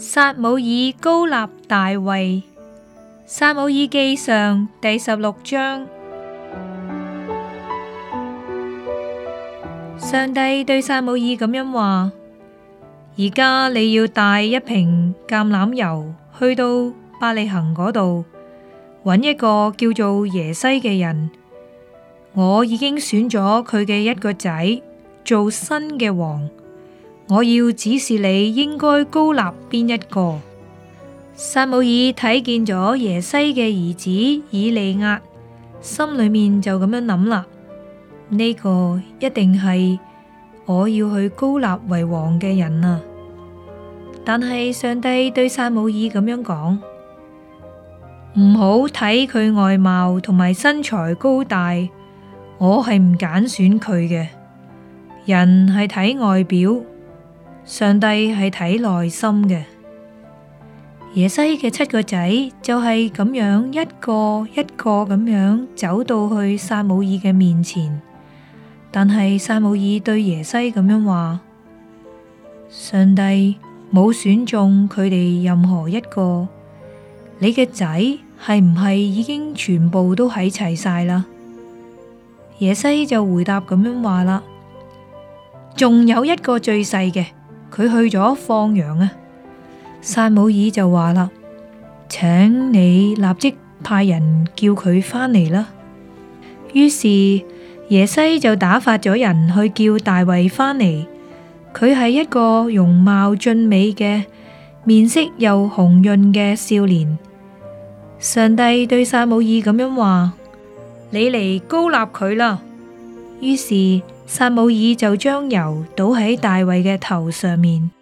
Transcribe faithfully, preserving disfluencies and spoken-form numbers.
撒母耳膏立大衛。撒母耳記上第十六章。上帝對撒母耳咁樣話：而家你要帶一瓶橄欖油去到伯利恆嗰度，搵一個叫做耶西嘅人。我已經選咗佢嘅一個仔做新嘅王。我要指示你應該膏立邊一個。撒母耳睇見咗耶西嘅兒子以利押，心裏面就咁樣諗啦，呢個一定係我要去膏立為王嘅人啊！但係上帝對撒母耳咁樣講：唔好睇佢外貌同埋身材高大，我係唔揀選佢嘅。人係睇外表，上帝係睇內心嘅。耶西嘅七個仔就係咁樣一個一個咁樣走到去撒母耳嘅面前，但係撒母耳對耶西咁樣話：上帝冇選中佢哋任何一個，你嘅仔係唔係已經全部都喺齊晒啦？耶西就回答咁樣話啦：仲有一個最細嘅。佢去咗放羊啊！撒母耳就話啦：請你立即派人叫佢返嚟啦。於是耶西就打發咗人去叫大衛返嚟。佢係一個容貌俊美嘅、面色又紅潤嘅少年。上帝對撒母耳咁樣話：你嚟膏立佢啦。於是撒母耳就將油倒喺大衛嘅頭上面。